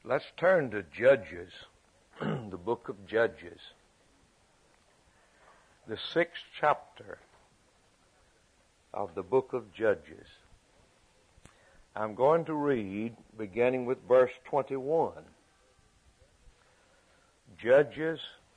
Let's turn to Judges, the book of Judges, the 6th chapter of the book of Judges. I'm going to read beginning with verse 21. Judges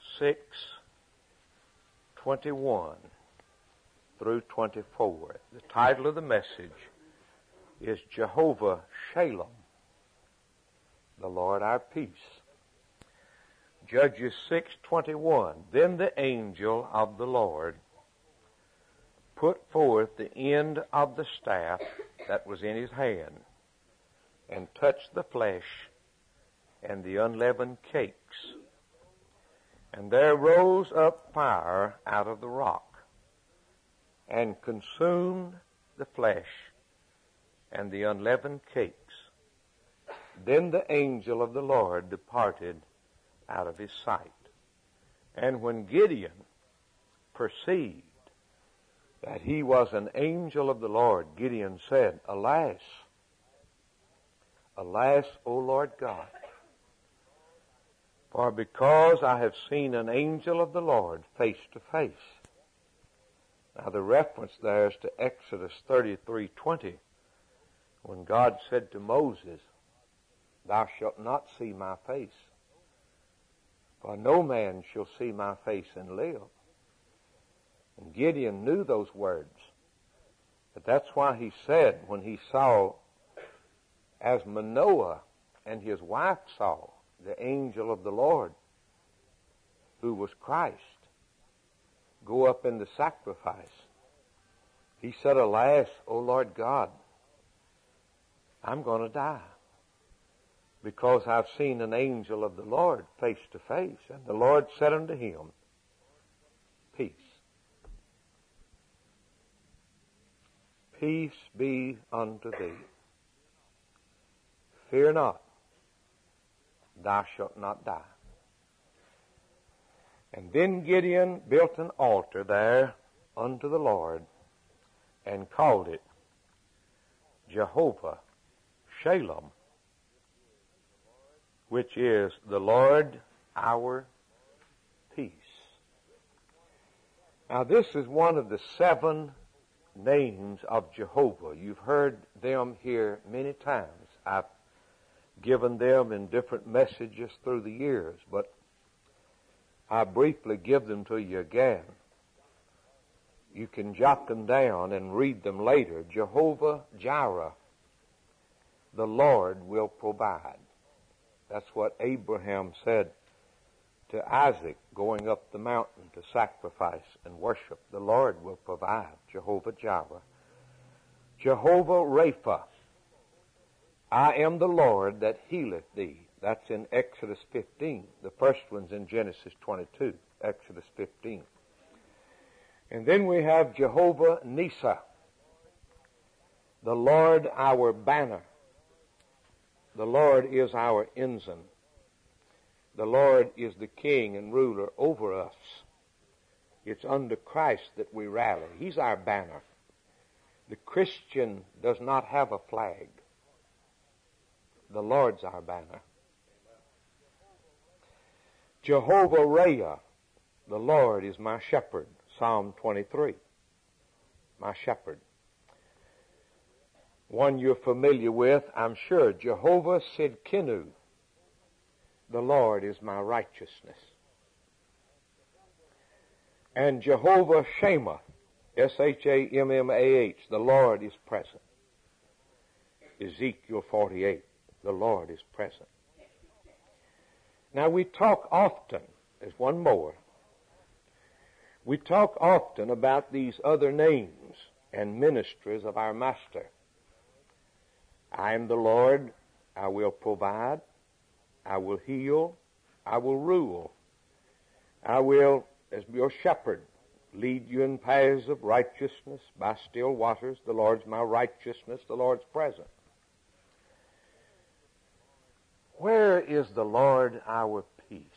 6:21 through 24. The title of the message is Jehovah Shalom, the Lord our peace. Judges 6:21. Then the angel of the Lord put forth the end of the staff that was in his hand, and touched the flesh and the unleavened cakes. And there rose up fire out of the rock, and consumed the flesh and the unleavened cakes. Then the angel of the Lord departed out of his sight. And when Gideon perceived that he was an angel of the Lord, Gideon said, Alas, alas, O Lord God, for because I have seen an angel of the Lord face to face. Now the reference there is to Exodus 33:20, when God said to Moses, Thou shalt not see my face, for no man shall see my face and live. And Gideon knew those words. But that's why he said, when he saw, as Manoah and his wife saw, the angel of the Lord, who was Christ, go up in the sacrifice, he said, Alas, O Lord God, I'm going to die, because I've seen an angel of the Lord face to face. And the Lord said unto him, Peace. Peace be unto thee. Fear not, thou shalt not die. And then Gideon built an altar there unto the Lord, and called it Jehovah Shalom, which is the Lord our peace. Now this is one of the 7 names of Jehovah. You've heard them here many times. I've given them in different messages through the years, but I briefly give them to you again. You can jot them down and read them later. Jehovah Jireh, the Lord will provide. That's what Abraham said to Isaac going up the mountain to sacrifice and worship. The Lord will provide. Jehovah Jireh. Jehovah Rapha, I am the Lord that healeth thee. That's in Exodus 15. The first one's in Genesis 22, Exodus 15. And then we have Jehovah Nisa, the Lord our banner. The Lord is our ensign. The Lord is the king and ruler over us. It's under Christ that we rally. He's our banner. The Christian does not have a flag. The Lord's our banner. Jehovah Raya, the Lord is my shepherd. Psalm 23. My shepherd. One you're familiar with, I'm sure. Jehovah Sidkenu, the Lord is my righteousness. And Jehovah Shammah, Shammah, the Lord is present. Ezekiel 48, the Lord is present. Now we talk often, there's one more. We talk often about these other names and ministries of our Master. I am the Lord, I will provide, I will heal, I will rule. I will, as your shepherd, lead you in paths of righteousness by still waters. The Lord's my righteousness, the Lord's present. Where is the Lord our peace?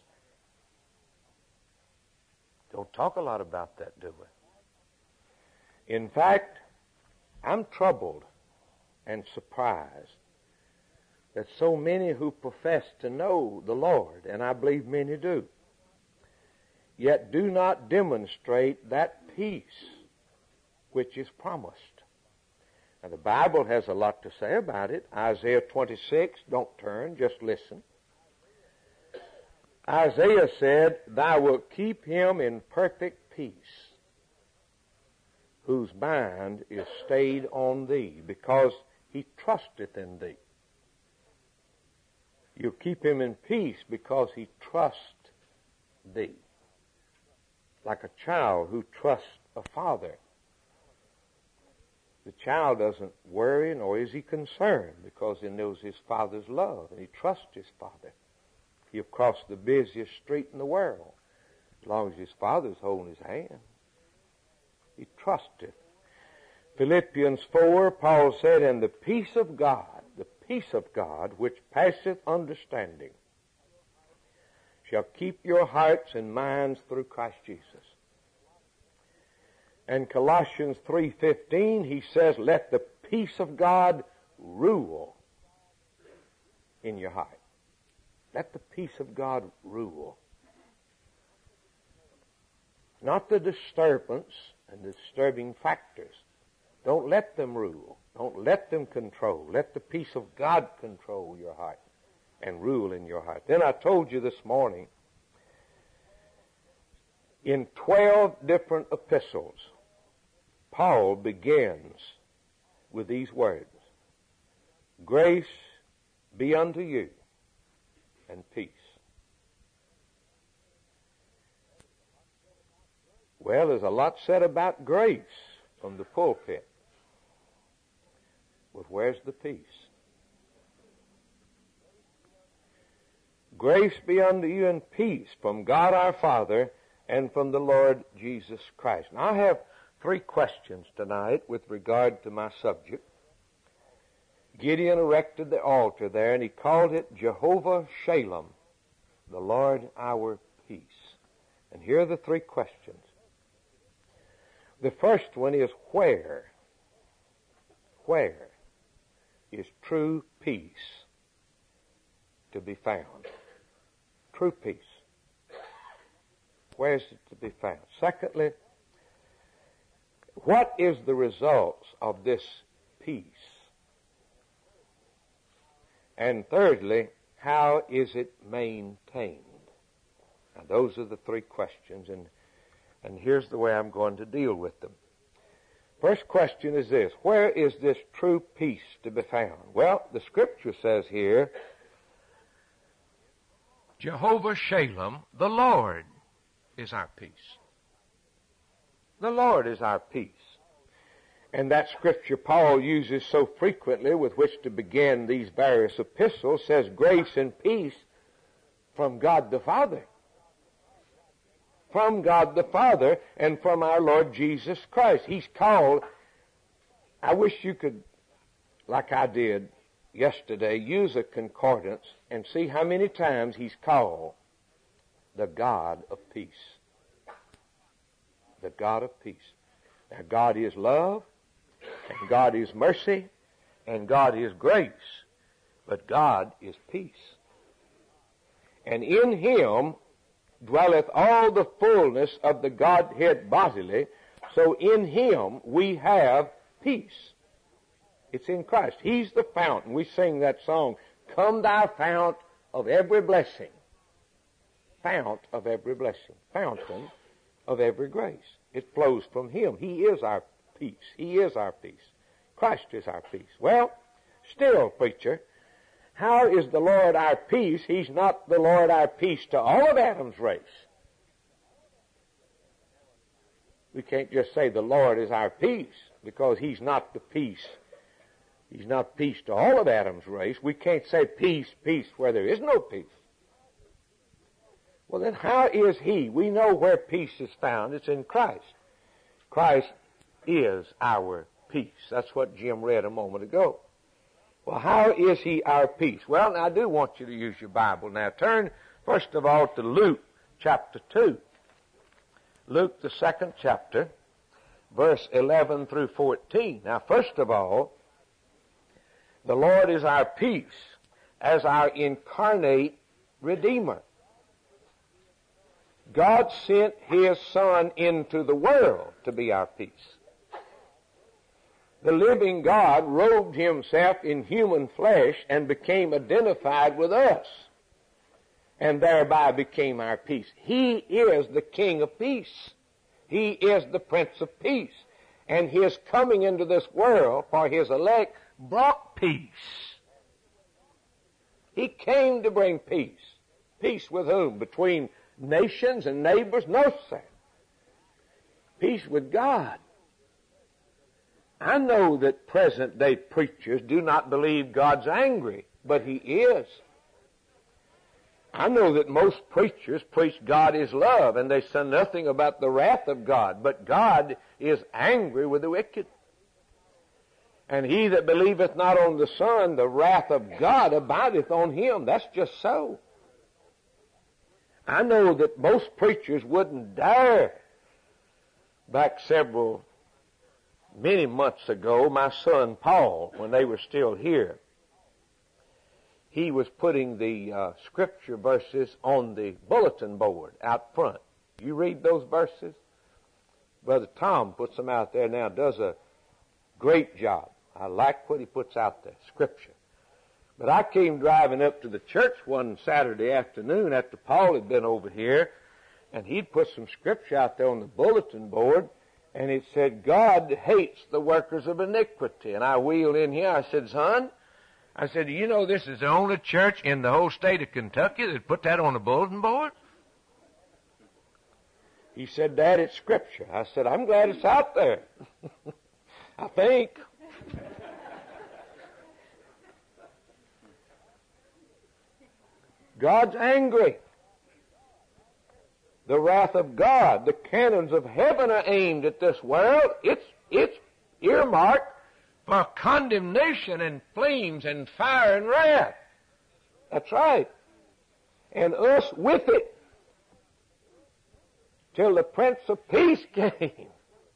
Don't talk a lot about that, do we? In fact, I'm troubled and surprised that so many who profess to know the Lord, and I believe many do, yet do not demonstrate that peace which is promised. Now, the Bible has a lot to say about it. Isaiah 26, don't turn, just listen. Isaiah said, "Thou wilt keep him in perfect peace, whose mind is stayed on thee, because he trusteth in thee." You'll keep him in peace because he trusts thee. Like a child who trusts a father. The child doesn't worry nor is he concerned because he knows his father's love and he trusts his father. He'll cross the busiest street in the world as long as his father's holding his hand. He trusteth. Philippians 4, Paul said, "And the peace of God, which passeth understanding, shall keep your hearts and minds through Christ Jesus." And Colossians 3:15, he says, "Let the peace of God rule in your heart." Let the peace of God rule. Not the disturbance and disturbing factors. Don't let them rule. Don't let them control. Let the peace of God control your heart and rule in your heart. Then I told you this morning, in 12 different epistles, Paul begins with these words: "Grace be unto you and peace." Well, there's a lot said about grace from the pulpit. But where's the peace? "Grace be unto you and peace from God our Father and from the Lord Jesus Christ." Now, I have 3 questions tonight with regard to my subject. Gideon erected the altar there, and he called it Jehovah Shalom, the Lord our peace. And here are the 3 questions. The first one is where? Where is true peace to be found? True peace. Where is it to be found? Secondly, what is the results of this peace? And thirdly, how is it maintained? Now, those are the 3 questions, and here's the way I'm going to deal with them. First question is this: where is this true peace to be found? Well, the Scripture says here, Jehovah Shalom, the Lord is our peace. The Lord is our peace. And that Scripture Paul uses so frequently with which to begin these various epistles says grace and peace from God the Father. From God the Father and from our Lord Jesus Christ. He's called, I wish you could, like I did yesterday, use a concordance and see how many times he's called the God of peace. The God of peace. Now, God is love, and God is mercy, and God is grace, but God is peace. And in Him dwelleth all the fullness of the Godhead bodily, so in Him we have peace. It's in Christ. He's the fountain. We sing that song, "Come thou fount of every blessing." Fount of every blessing. Fountain of every grace. It flows from Him. He is our peace. He is our peace. Christ is our peace. Well, still, preacher, how is the Lord our peace? He's not the Lord our peace to all of Adam's race. We can't just say the Lord is our peace because He's not the peace. He's not peace to all of Adam's race. We can't say peace, peace where there is no peace. Well, then how is He? We know where peace is found. It's in Christ. Christ is our peace. That's what Jim read a moment ago. Well, how is He our peace? Well, now, I do want you to use your Bible. Now, turn, first of all, to Luke chapter 2. Luke, the 2nd chapter, verse 11 through 14. Now, first of all, the Lord is our peace. as our incarnate Redeemer. God sent His Son into the world to be our peace. The living God robed Himself in human flesh and became identified with us, and thereby became our peace. He is the King of peace. He is the Prince of peace. And His coming into this world for His elect brought peace. He came to bring peace. Peace with whom? Between nations and neighbors? No, sir. Peace with God. I know that present-day preachers do not believe God's angry, but He is. I know that most preachers preach God is love, and they say nothing about the wrath of God, but God is angry with the wicked. And he that believeth not on the Son, the wrath of God abideth on him. That's just so. I know that most preachers wouldn't dare. Back many months ago, my son Paul, when they were still here, he was putting the scripture verses on the bulletin board out front. You read those verses? Brother Tom puts them out there now, does a great job. I like what he puts out there, scripture. But I came driving up to the church one Saturday afternoon after Paul had been over here, and he'd put some scripture out there on the bulletin board, and it said, God hates the workers of iniquity. And I wheeled in here, I said, son, do you know this is the only church in the whole state of Kentucky that put that on the bulletin board? He said, Dad, it's scripture. I said, I'm glad it's out there. I think. God's angry. The wrath of God, the cannons of heaven are aimed at this world. It's earmarked for condemnation and flames and fire and wrath. That's right. And us with it. Till the Prince of Peace came.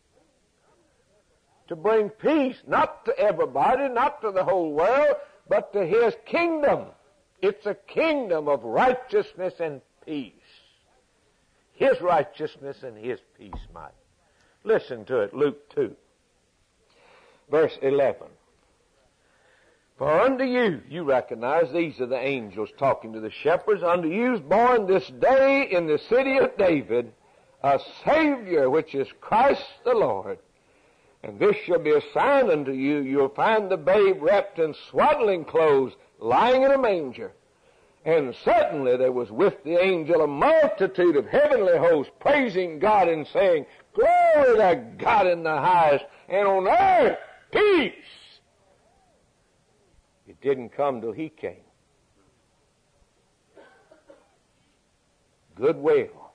To bring peace, not to everybody, not to the whole world, but to His kingdom. It's a kingdom of righteousness and peace. His righteousness and His peace, Mike. Listen to it, Luke 2, verse 11. For unto you recognize these are the angels talking to the shepherds, unto you is born this day in the city of David a Savior, which is Christ the Lord. And this shall be a sign unto you, you'll find the babe wrapped in swaddling clothes, lying in a manger. And suddenly there was with the angel a multitude of heavenly hosts praising God and saying, Glory to God in the highest, and on earth peace. It didn't come till He came. Goodwill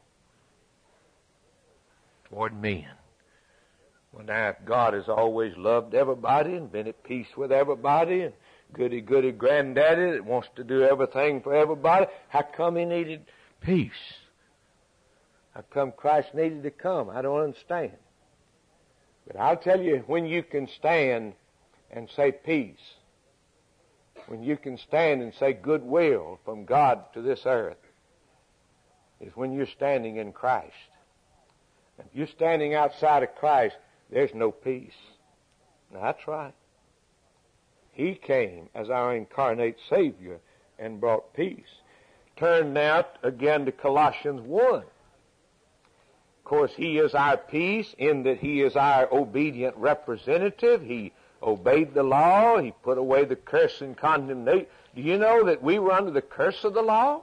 toward men. Well, now, if God has always loved everybody and been at peace with everybody and goody granddaddy that wants to do everything for everybody, how come He needed peace? How come Christ needed to come? I don't understand. But I'll tell you, when you can stand and say peace, when you can stand and say goodwill from God to this earth, is when you're standing in Christ. If you're standing outside of Christ, there's no peace. Now, that's right. He came as our incarnate Savior and brought peace. Turn now again to Colossians 1. Of course, He is our peace in that He is our obedient representative. He obeyed the law. He put away the curse and condemnation. Do you know that we were under the curse of the law?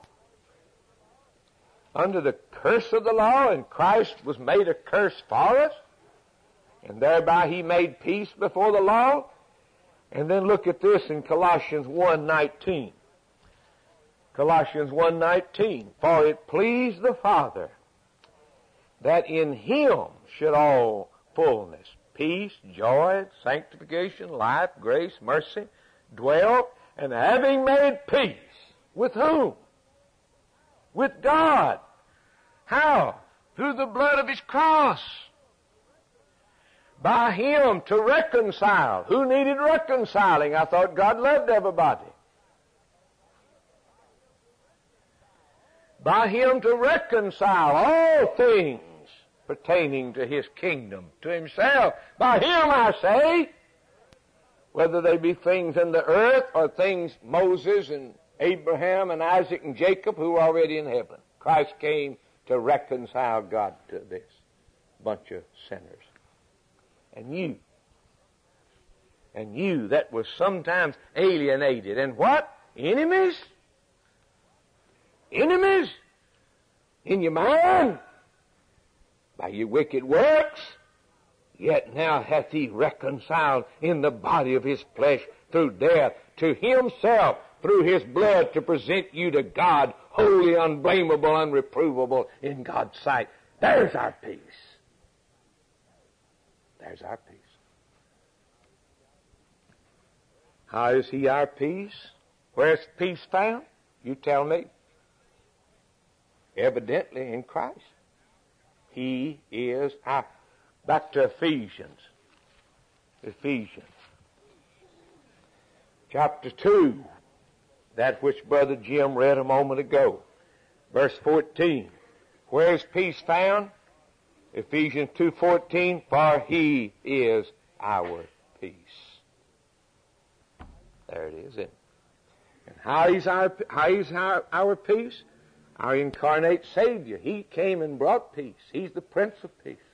Under the curse of the law, and Christ was made a curse for us. And thereby He made peace before the law. And then look at this in Colossians 1:19. Colossians 1:19. For it pleased the Father that in Him should all fullness, peace, joy, sanctification, life, grace, mercy, dwell, and having made peace. With whom? With God. How? Through the blood of His cross. By Him to reconcile. Who needed reconciling? I thought God loved everybody. by Him to reconcile all things pertaining to His kingdom, to Himself. By Him, I say, whether they be things in the earth or things Moses and Abraham and Isaac and Jacob who are already in heaven. Christ came to reconcile God to this bunch of sinners. And you that was sometimes alienated and what? Enemies? Enemies? In your mind? By your wicked works? Yet now hath He reconciled in the body of His flesh through death to Himself through His blood to present you to God holy, unblameable, unreprovable in God's sight. There's our peace. There's our peace. How is He our peace? Where's peace found? You tell me. Evidently in Christ. He is our... Back to Ephesians. Ephesians. Chapter 2. That which Brother Jim read a moment ago. Verse 14. Where is peace found? Ephesians 2:14. For He is our peace. There it is. And how is our peace? Our incarnate Savior. He came and brought peace. He's the Prince of Peace.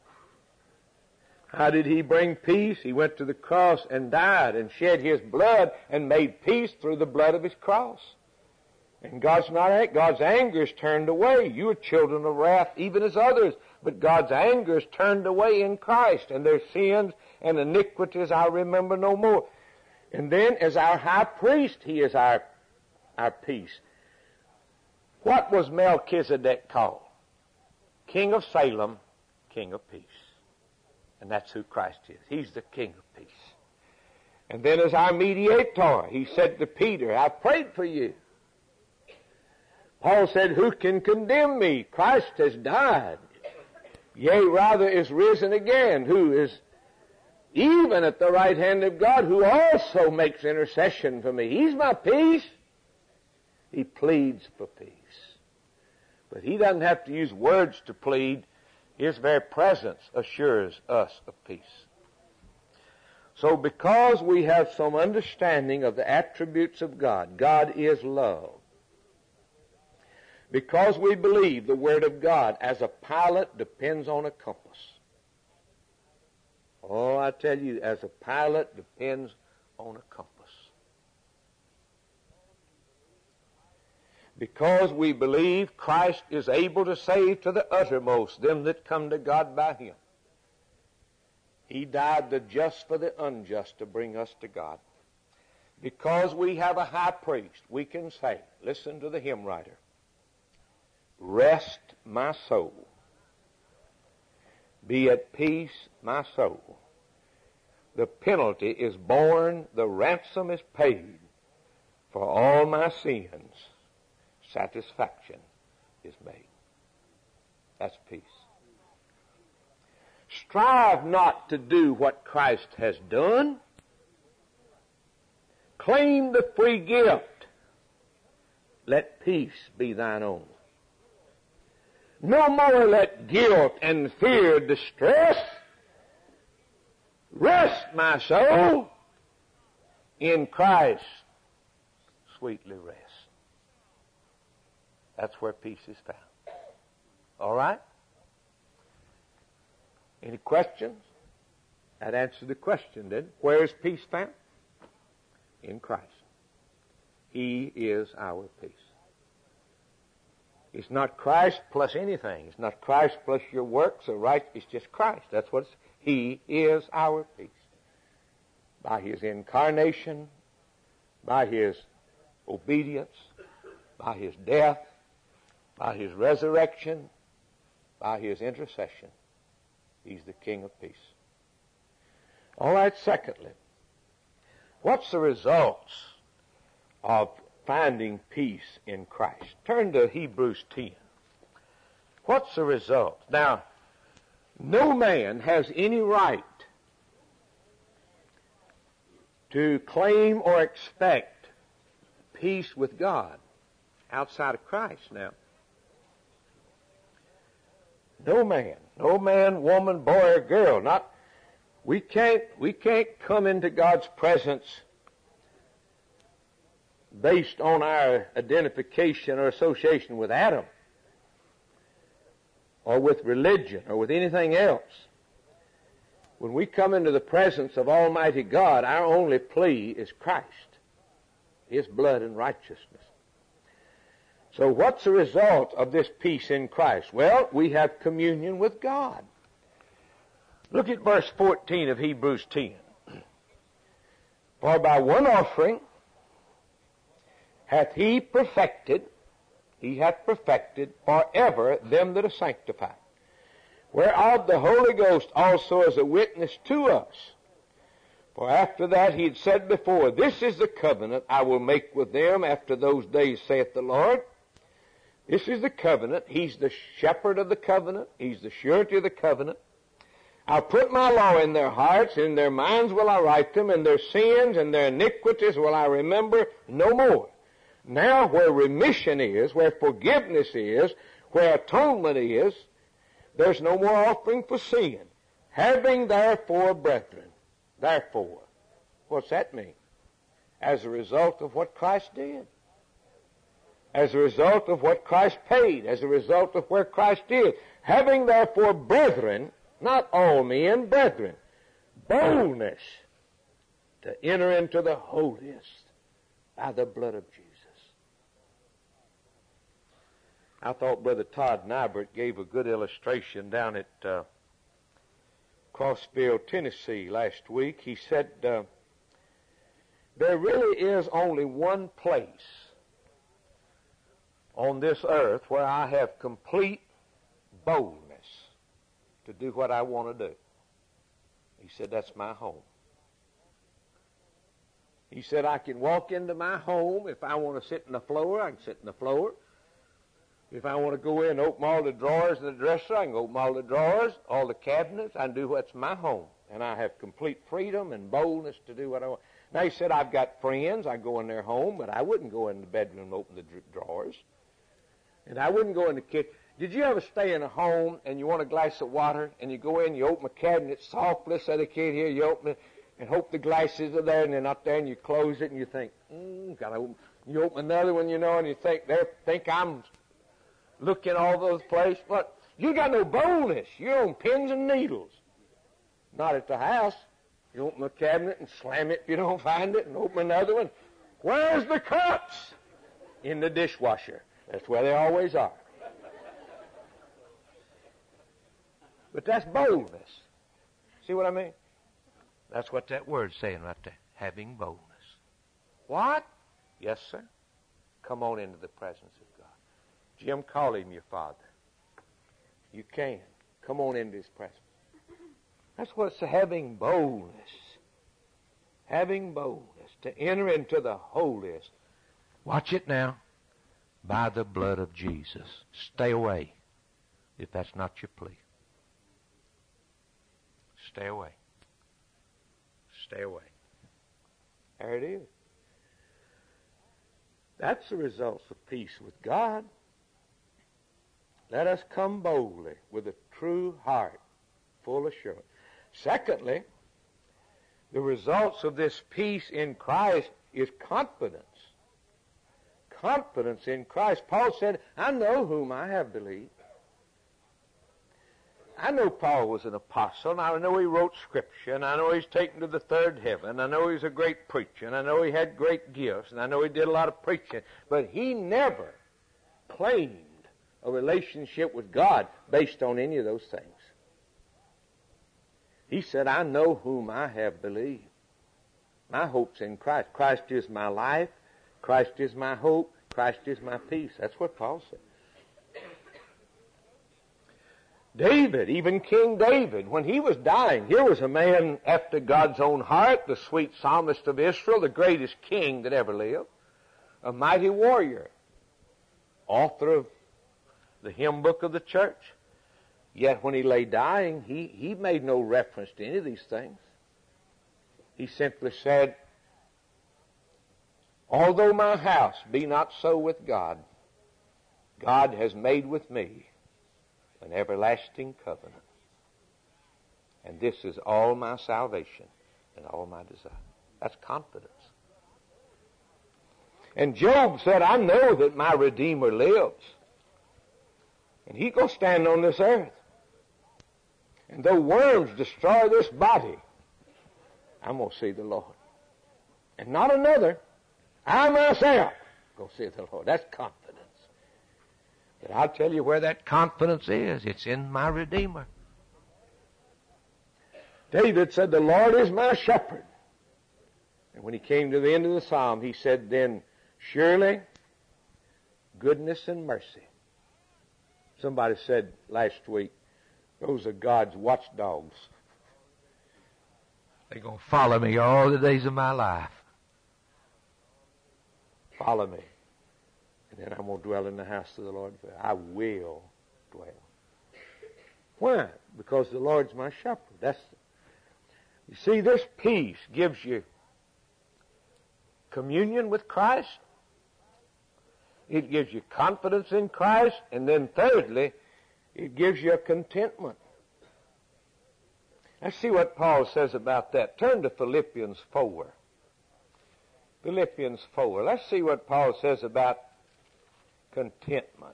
How did He bring peace? He went to the cross and died and shed His blood and made peace through the blood of His cross. And God's anger is turned away. You are children of wrath even as others. But God's anger is turned away in Christ, and their sins and iniquities I remember no more. And then as our high priest, He is our peace. What was Melchizedek called? King of Salem, King of Peace. And that's who Christ is. He's the King of Peace. And then as our mediator, He said to Peter, I prayed for you. Paul said, who can condemn me? Christ has died. Yea, rather is risen again, who is even at the right hand of God, who also makes intercession for me. He's my peace. He pleads for peace. But He doesn't have to use words to plead. His very presence assures us of peace. So because we have some understanding of the attributes of God, God is love. Because we believe the Word of God as a pilot depends on a compass. Oh, I tell you, as a pilot depends on a compass. Because we believe Christ is able to save to the uttermost them that come to God by Him. He died the just for the unjust to bring us to God. Because we have a high priest, we can say, listen to the hymn writer, rest my soul, be at peace my soul. The penalty is borne, the ransom is paid for all my sins. Satisfaction is made. That's peace. Strive not to do what Christ has done. Claim the free gift. Let peace be thine own. No more let guilt and fear distress. Rest, my soul, in Christ. Sweetly rest. That's where peace is found. All right? Any questions? That answered the question, didn't it? Where is peace found? In Christ. He is our peace. It's not Christ plus anything. It's not Christ plus your works or right. It's just Christ. That's what He is our peace. By His incarnation, by His obedience, by His death, by His resurrection, by His intercession, He's the King of peace. All right, secondly, what's the results of finding peace in Christ? Turn to Hebrews 10. What's the result? Now, no man has any right to claim or expect peace with God outside of Christ. Now, No man, woman, boy, or girl. We can't come into God's presence based on our identification or association with Adam, or with religion, or with anything else. When we come into the presence of Almighty God, our only plea is Christ, His blood and righteousness. So what's the result of this peace in Christ? Well, we have communion with God. Look at verse 14 of Hebrews 10. For by one offering hath He hath perfected forever them that are sanctified, whereof the Holy Ghost also is a witness to us. For after that He had said before, This is the covenant I will make with them after those days, saith the Lord. This is the covenant. He's the shepherd of the covenant. He's the surety of the covenant. I'll put my law in their hearts, in their minds will I write them, and their sins and their iniquities will I remember no more. Now where remission is, where forgiveness is, where atonement is, there's no more offering for sin. Having therefore, brethren, therefore, what's that mean? As a result of what Christ did. As a result of what Christ paid. As a result of where Christ did. Having therefore, brethren, not all men, brethren, boldness to enter into the holiest by the blood of Jesus. I thought Brother Todd Nybert gave a good illustration down at Crossville, Tennessee last week. He said, there really is only one place on this earth where I have complete boldness to do what I want to do. He said, that's my home. He said, I can walk into my home. If I want to sit in the floor, I can sit in the floor. If I want to go in and open all the drawers in the dresser, I can open all the drawers, all the cabinets. I can do what's my home. And I have complete freedom and boldness to do what I want. Now, he said, I've got friends. I go in their home, but I wouldn't go in the bedroom and open the drawers. And I wouldn't go in the kitchen. Did you ever stay in a home and you want a glass of water and you go in, you open a cabinet softly so they can't hear you open it, and hope the glasses are there and they're not there, and you close it and you think, gotta open. You open another one, and you think I'm looking all those places. But you got no boldness. You're on pins and needles. Not at the house. You open a cabinet and slam it if you don't find it, and open another one. Where's the cups? In the dishwasher. That's where they always are. But that's boldness. See what I mean? That's what that word's saying right there. Having boldness. What? Yes, sir. Come on into the presence of God. Jim, call him your father. You can. Come on into his presence. That's what's having boldness. Having boldness to enter into the holiest. Watch it now. By the blood of Jesus. Stay away if that's not your plea. Stay away. Stay away. There it is. That's the results of peace with God. Let us come boldly with a true heart, full assurance. Secondly, the results of this peace in Christ is confidence. Confidence in Christ. Paul said, I know whom I have believed. I know Paul was an apostle, and I know he wrote Scripture, and I know he's taken to the third heaven. I know he's a great preacher, and I know he had great gifts, and I know he did a lot of preaching. But he never claimed a relationship with God based on any of those things. He said, I know whom I have believed. My hope's in Christ. Christ is my life. Christ is my hope. Christ is my peace. That's what Paul said. David, even King David, when he was dying, here was a man after God's own heart, the sweet psalmist of Israel, the greatest king that ever lived, a mighty warrior, author of the hymn book of the church. Yet when he lay dying, he made no reference to any of these things. He simply said, although my house be not so with God, God has made with me an everlasting covenant. And this is all my salvation and all my desire. That's confidence. And Job said, I know that my Redeemer lives. And He's going to stand on this earth. And though worms destroy this body, I'm going to see the Lord. And not another. I myself going to see the Lord. That's confidence. But I'll tell you where that confidence is. It's in my Redeemer. David said, the Lord is my shepherd. And when he came to the end of the psalm, he said, then surely goodness and mercy. Somebody said last week, those are God's watchdogs. They're going to follow me all the days of my life. Follow me. And then I'm going to dwell in the house of the Lord. I will dwell. Why? Because the Lord's my shepherd. You see, this peace gives you communion with Christ. It gives you confidence in Christ. And then thirdly, it gives you a contentment. Let's see what Paul says about that. Turn to Philippians 4. Philippians 4. Let's see what Paul says about contentment.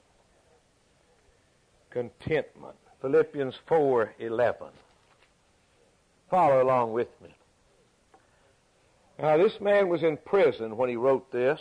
Contentment. Philippians 4:11. Follow along with me. Now, this man was in prison when he wrote this.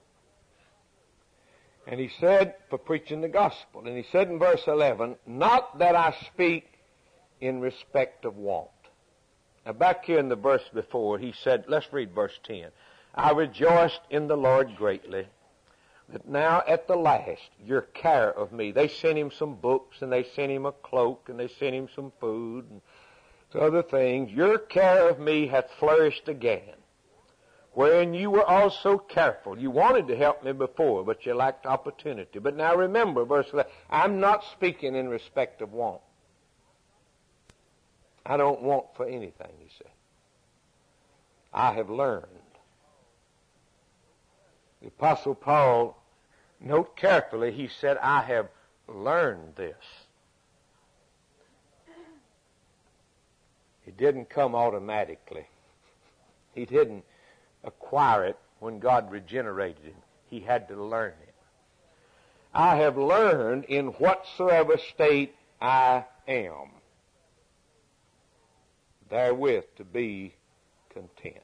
And he said, for preaching the gospel, and he said in verse 11, not that I speak in respect of want. Now, back here in the verse before, he said, let's read verse 10. I rejoiced in the Lord greatly, that now at the last your care of me. They sent him some books, and they sent him a cloak, and they sent him some food, and other things. Your care of me hath flourished again, wherein you were also careful. You wanted to help me before, but you lacked opportunity. But now remember, verse 11, I'm not speaking in respect of want. I don't want for anything, he said. I have learned. The Apostle Paul, note carefully, he said, I have learned this. It didn't come automatically. He didn't acquire it when God regenerated him. He had to learn it. I have learned in whatsoever state I am, therewith to be content.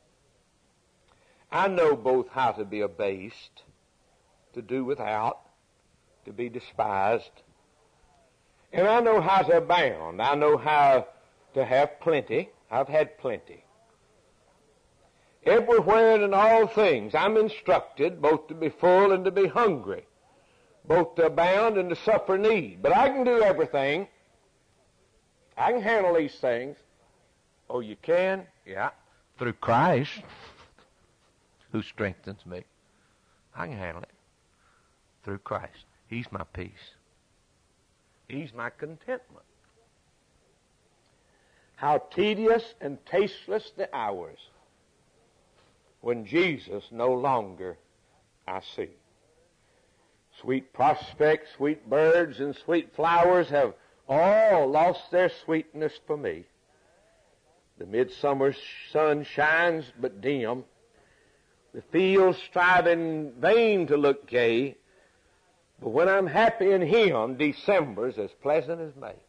I know both how to be abased, to do without, to be despised, and I know how to abound. I know how to have plenty. I've had plenty. Everywhere and in all things I'm instructed both to be full and to be hungry, both to abound and to suffer need. But I can do everything. I can handle these things. Oh, you can? Yeah. Through Christ, who strengthens me. I can handle it. Through Christ. He's my peace. He's my contentment. How tedious and tasteless the hours when Jesus no longer I see. Sweet prospects, sweet birds, and sweet flowers have all lost their sweetness for me. The midsummer sun shines but dim. The fields strive in vain to look gay. But when I'm happy in Him, December's as pleasant as May.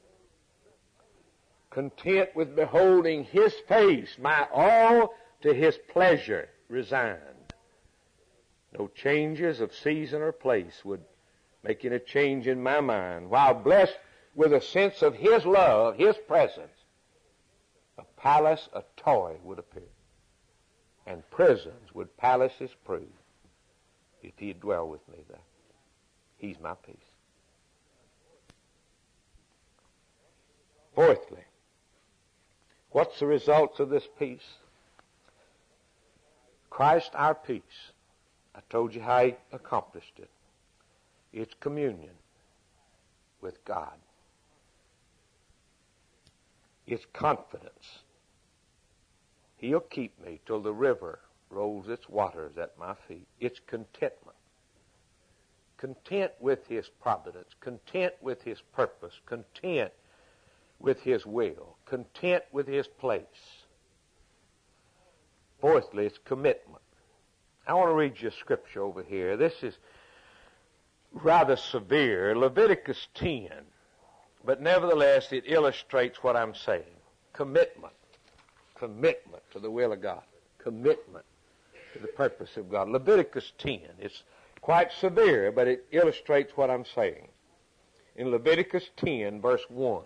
Content with beholding His face, my all to His pleasure resigned. No changes of season or place would make any change in my mind. While blessed with a sense of His love, His presence, a palace, a toy would appear. And prisons would palaces prove if He'd dwell with me there. He's my peace. Fourthly, what's the results of this peace? Christ our peace. I told you how He accomplished it. It's communion with God. It's confidence. He'll keep me till the river rolls its waters at my feet. It's contentment. content with His providence, content with His purpose, content with His will, content with His place. Fourthly, it's commitment. I want to read you a scripture over here. This is rather severe. Leviticus 10. But nevertheless, it illustrates what I'm saying. Commitment. Commitment to the will of God. Commitment to the purpose of God. Leviticus 10. It's quite severe, but it illustrates what I'm saying. In Leviticus 10, verse 1.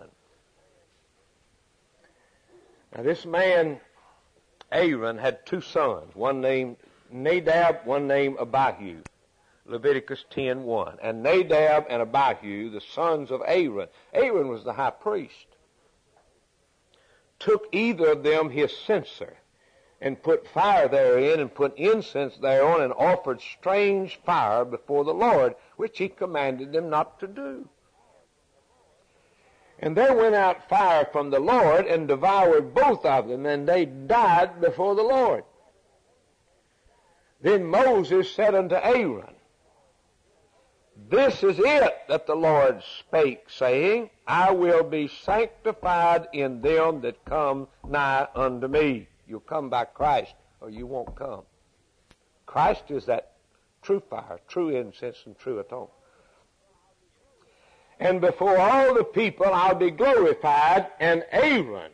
Now this man, Aaron, had two sons, one named Nadab, one named Abihu. Leviticus 10:1. And Nadab and Abihu, the sons of Aaron. Aaron was the high priest. Took either of them his censer, and put fire therein, and put incense thereon, and offered strange fire before the Lord, which he commanded them not to do. And there went out fire from the Lord, and devoured both of them, and they died before the Lord. Then Moses said unto Aaron, This is it that the Lord spake, saying, I will be sanctified in them that come nigh unto me. You'll come by Christ, or you won't come. Christ is that true fire, true incense, and true atonement. And before all the people I'll be glorified, and Aaron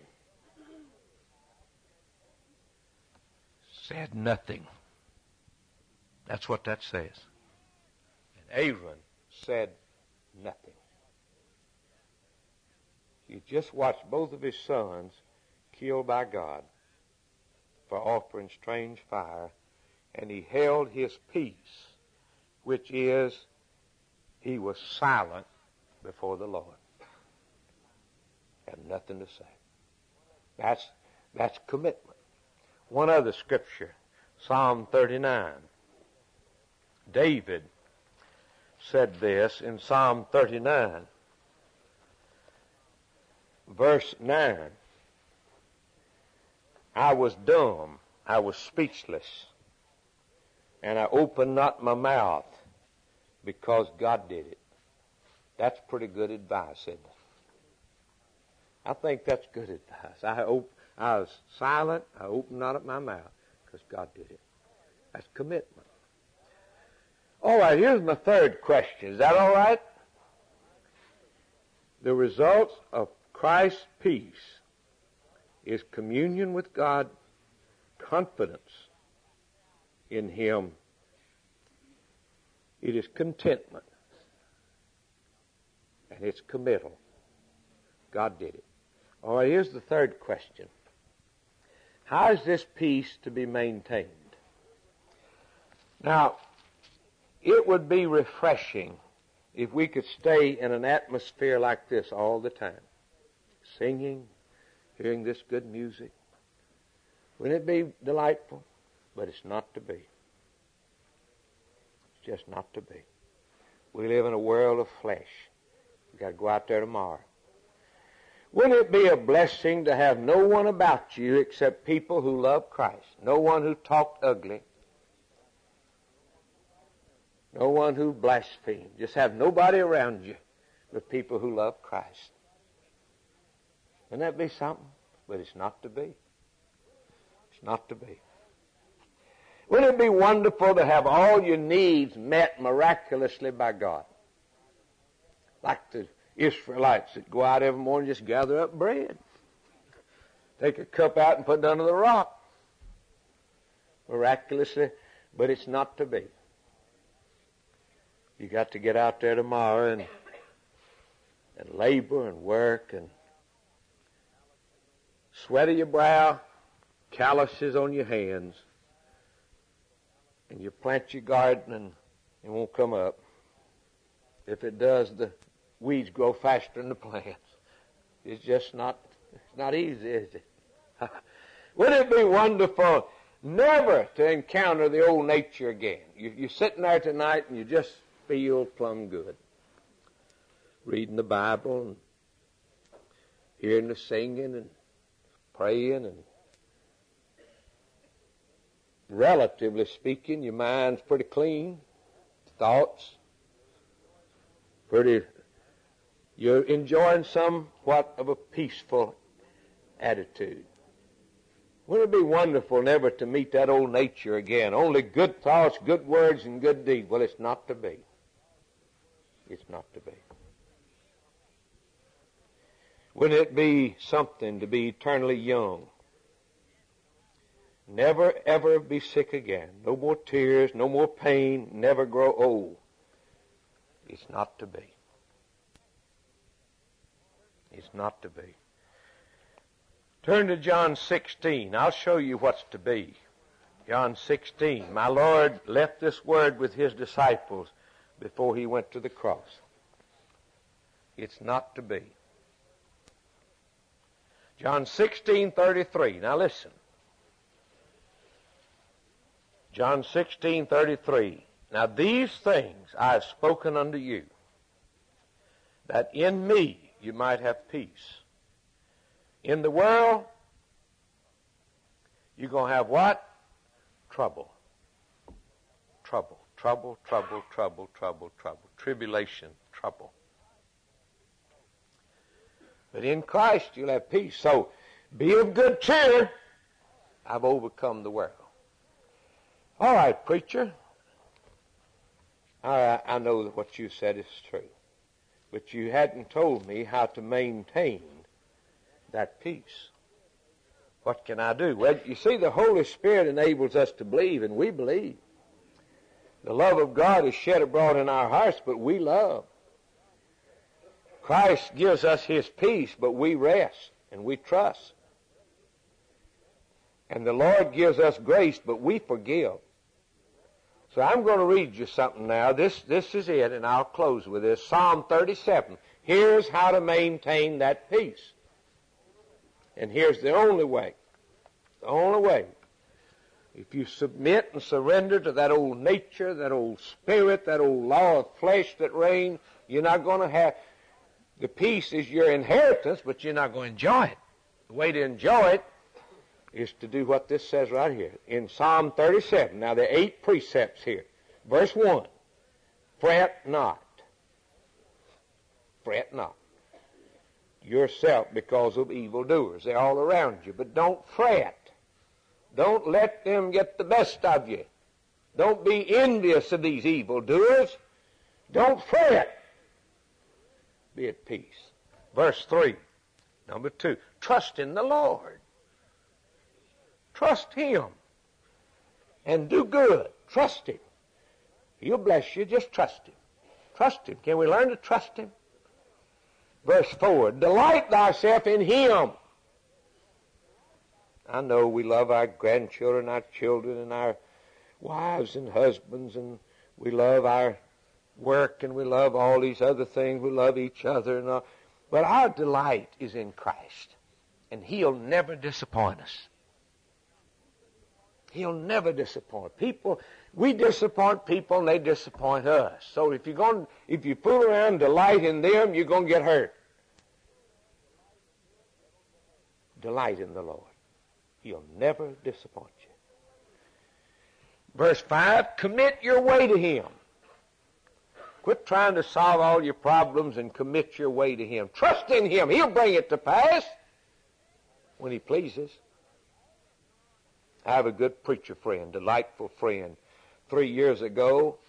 said nothing. That's what that says. And Aaron said nothing. You just watched both of his sons killed by God for offering strange fire, and he held his peace, which is he was silent before the Lord. Had nothing to say. That's commitment. One other scripture, Psalm 39. David said this in Psalm 39, verse 9. I was dumb, I was speechless, and I opened not my mouth because God did it. That's pretty good advice, isn't it? I think that's good advice. I was silent, I opened not up my mouth because God did it. That's commitment. All right, here's my third question. Is that all right? The results of Christ's peace is communion with God, confidence in Him. It is contentment. And it's committal. God did it. All right, here's the third question. How is this peace to be maintained? Now, it would be refreshing if we could stay in an atmosphere like this all the time. Singing, hearing this good music. Wouldn't it be delightful? But it's not to be. It's just not to be. We live in a world of flesh. We've got to go out there tomorrow. Wouldn't it be a blessing to have no one about you except people who love Christ? No one who talked ugly. No one who blasphemed. Just have nobody around you but people who love Christ. Wouldn't that be something? But it's not to be. It's not to be. Wouldn't it be wonderful to have all your needs met miraculously by God? Like the Israelites that go out every morning and just gather up bread. Take a cup out and put it under the rock. Miraculously, but it's not to be. You got to get out there tomorrow and labor and work and sweat of your brow, calluses on your hands, and you plant your garden and it won't come up. If it does, the weeds grow faster than the plants. It's just not easy, is it? Wouldn't it be wonderful never to encounter the old nature again? You're sitting there tonight and you just feel plumb good. Reading the Bible and hearing the singing and praying, and relatively speaking, your mind's pretty clean. Thoughts, You're enjoying somewhat of a peaceful attitude. Wouldn't it be wonderful never to meet that old nature again? Only good thoughts, good words, and good deeds. Well, it's not to be. It's not to be. Wouldn't it be something to be eternally young? Never, ever be sick again. No more tears, no more pain, never grow old. It's not to be. It's not to be. Turn to John 16. I'll show you what's to be. John 16. My Lord left this word with His disciples before He went to the cross. It's not to be. John 16:33. Now listen. John 16:33. Now these things I have spoken unto you, that in me you might have peace. In the world, you're going to have what? Trouble. Trouble, trouble, trouble, trouble, trouble, trouble. Tribulation, trouble. But in Christ, you'll have peace. So, be of good cheer. I've overcome the world. All right, preacher. I know that what you said is true. But you hadn't told me how to maintain that peace. What can I do? Well, you see, the Holy Spirit enables us to believe, and we believe. The love of God is shed abroad in our hearts, but we love. Christ gives us His peace, but we rest and we trust. And the Lord gives us grace, but we forgive. So I'm going to read you something now. This is it, and I'll close with this. Psalm 37. Here's how to maintain that peace. And here's the only way. The only way. If you submit and surrender to that old nature, that old spirit, that old law of flesh that reigns, you're not going to have... The peace is your inheritance, but you're not going to enjoy it. The way to enjoy it is to do what this says right here. In Psalm 37, now there are 8 precepts here. Verse 1, fret not. Fret not yourself because of evildoers. They're all around you, but don't fret. Don't let them get the best of you. Don't be envious of these evildoers. Don't fret. Be at peace. Verse 3, number 2, trust in the Lord. Trust Him. And do good. Trust Him. He'll bless you. Just trust Him. Trust Him. Can we learn to trust Him? Verse 4, delight thyself in Him. I know we love our grandchildren, our children, and our wives and husbands, and we love our work, and we love all these other things. We love each other and all. But our delight is in Christ, and He'll never disappoint us. He'll never disappoint people. We disappoint people, and they disappoint us. So if you fool around and delight in them, you're going to get hurt. Delight in the Lord. He'll never disappoint you. Verse 5, commit your way to Him. Quit trying to solve all your problems and commit your way to Him. Trust in Him. He'll bring it to pass when He pleases. I have a good preacher friend, delightful friend. 3 years ago,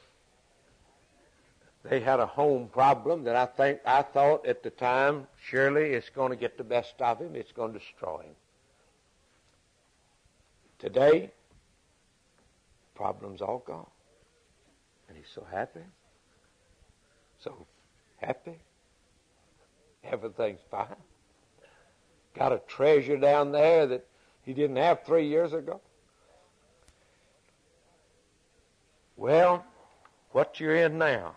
they had a home problem that I thought at the time, surely it's going to get the best of him. It's going to destroy him. Today, problem's all gone. And he's so happy. So happy. Everything's fine. Got a treasure down there that he didn't have 3 years ago. Well, what you're in now,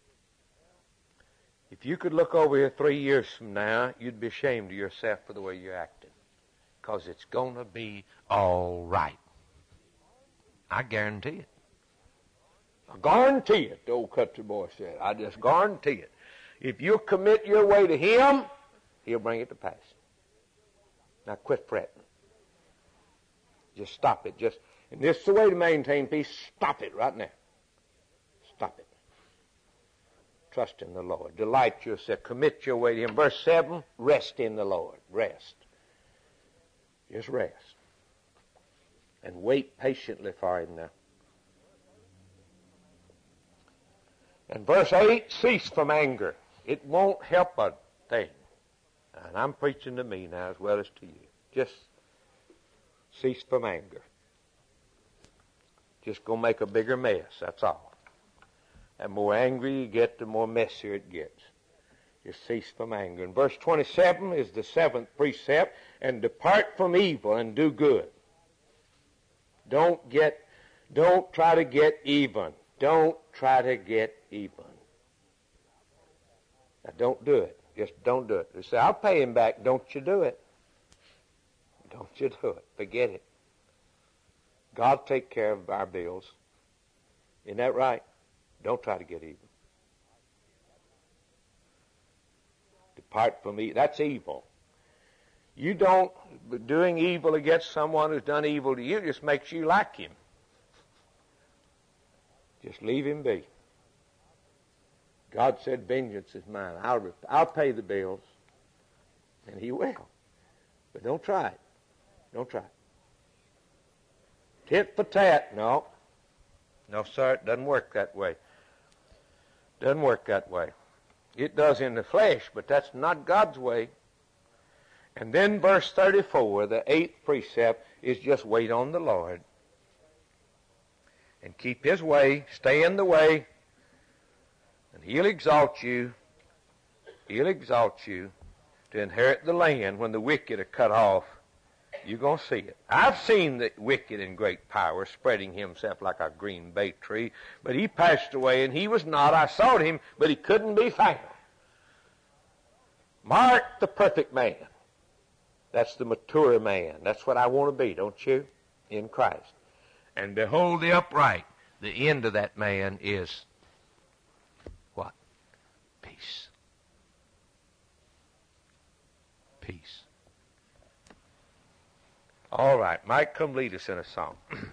if you could look over here 3 years from now, you'd be ashamed of yourself for the way you're acting. Because it's going to be all right. I guarantee it. I guarantee it, the old country boy said. I just guarantee it. If you commit your way to Him, He'll bring it to pass. Now quit fretting. Just stop it. And this is the way to maintain peace. Stop it right now. Stop it. Trust in the Lord. Delight yourself. Commit your way to Him. Verse 7, rest in the Lord. Rest. Just rest. And wait patiently for Him now. And verse 8, cease from anger. It won't help a thing. And I'm preaching to me now as well as to you. Just cease from anger. Just go make a bigger mess, that's all. The more angry you get, the more messier it gets. Just cease from anger. And verse 27 is the 7th precept, and depart from evil and do good. Don't try to get even. Don't try to get even. Now don't do it. Just don't do it. You say, I'll pay him back. Don't you do it. Don't you do it. Forget it. God take care of our bills. Isn't that right? Don't try to get even. Depart from evil. That's evil. You don't, doing evil against someone who's done evil to you just makes you like him. Just leave him be. God said, vengeance is mine. I'll pay the bills. And he will. But don't try it. Don't try it. Tit for tat. No. No, sir, it doesn't work that way. Doesn't work that way. It does in the flesh, but that's not God's way. And then verse 34, the 8th precept, is just wait on the Lord. And keep his way, stay in the way, and he'll exalt you. He'll exalt you to inherit the land when the wicked are cut off. You're going to see it. I've seen the wicked in great power spreading himself like a green bay tree, but he passed away, and he was not. I sought him, but he couldn't be found. Mark the perfect man. That's the mature man. That's what I want to be, don't you? In Christ. And behold the upright. The end of that man is what? Peace. Peace. All right. Mike, come lead us in a song.